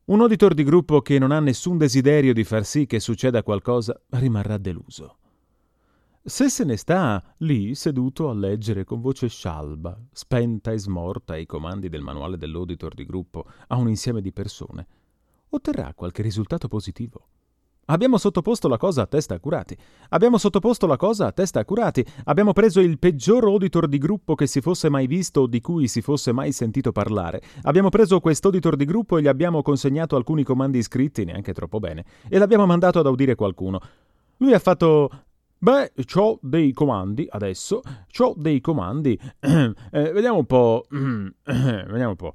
Un auditor di gruppo che non ha nessun desiderio di far sì che succeda qualcosa rimarrà deluso. Se se ne sta lì seduto a leggere con voce scialba, spenta e smorta i comandi del manuale dell'auditor di gruppo a un insieme di persone, otterrà qualche risultato positivo. Abbiamo sottoposto la cosa a test accurati. Abbiamo preso il peggior auditor di gruppo che si fosse mai visto o di cui si fosse mai sentito parlare. Abbiamo preso quest'auditor di gruppo e gli abbiamo consegnato alcuni comandi scritti, neanche troppo bene, e l'abbiamo mandato ad audire qualcuno. Lui ha fatto: beh, c'ho dei comandi adesso, vediamo un po', vediamo un po'.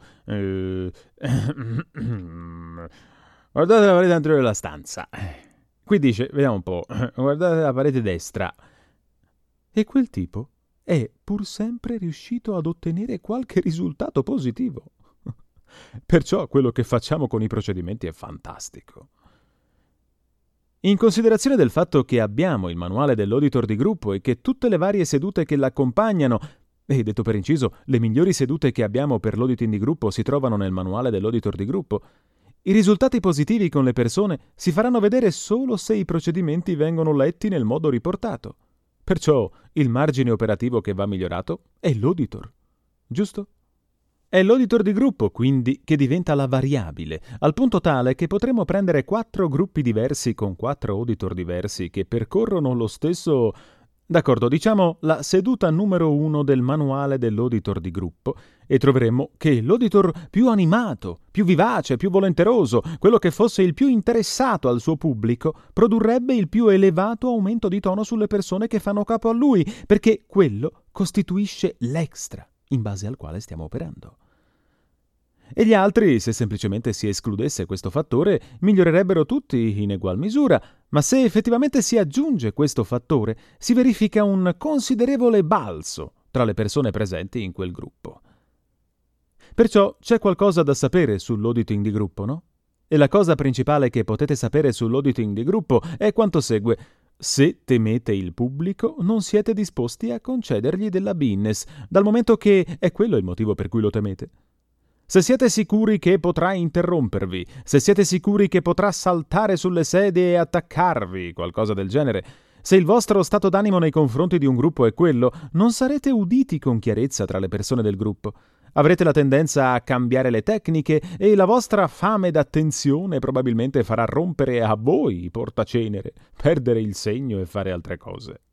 Guardate la parete anteriore della stanza. Qui dice, vediamo un po', guardate la parete destra. E quel tipo è pur sempre riuscito ad ottenere qualche risultato positivo. Perciò quello che facciamo con i procedimenti è fantastico. In considerazione del fatto che abbiamo il manuale dell'auditor di gruppo e che tutte le varie sedute che l'accompagnano, e detto per inciso, le migliori sedute che abbiamo per l'auditing di gruppo si trovano nel manuale dell'auditor di gruppo, i risultati positivi con le persone si faranno vedere solo se i procedimenti vengono letti nel modo riportato. Perciò il margine operativo che va migliorato è l'auditor, giusto? È l'auditor di gruppo, quindi, che diventa la variabile, al punto tale che potremo prendere 4 gruppi diversi con 4 auditor diversi che percorrono lo stesso... D'accordo, diciamo la seduta numero 1 del manuale dell'auditor di gruppo e troveremmo che l'auditor più animato, più vivace, più volenteroso, quello che fosse il più interessato al suo pubblico, produrrebbe il più elevato aumento di tono sulle persone che fanno capo a lui, perché quello costituisce l'extra in base al quale stiamo operando. E gli altri, se semplicemente si escludesse questo fattore, migliorerebbero tutti in egual misura, ma se effettivamente si aggiunge questo fattore, si verifica un considerevole balzo tra le persone presenti in quel gruppo. Perciò c'è qualcosa da sapere sull'auditing di gruppo, no? E la cosa principale che potete sapere sull'auditing di gruppo è quanto segue. Se temete il pubblico, non siete disposti a concedergli della business, dal momento che è quello il motivo per cui lo temete. Se siete sicuri che potrà interrompervi, se siete sicuri che potrà saltare sulle sedie e attaccarvi, qualcosa del genere, se il vostro stato d'animo nei confronti di un gruppo è quello, non sarete uditi con chiarezza tra le persone del gruppo. Avrete la tendenza a cambiare le tecniche e la vostra fame d'attenzione probabilmente farà rompere a voi i portacenere, perdere il segno e fare altre cose.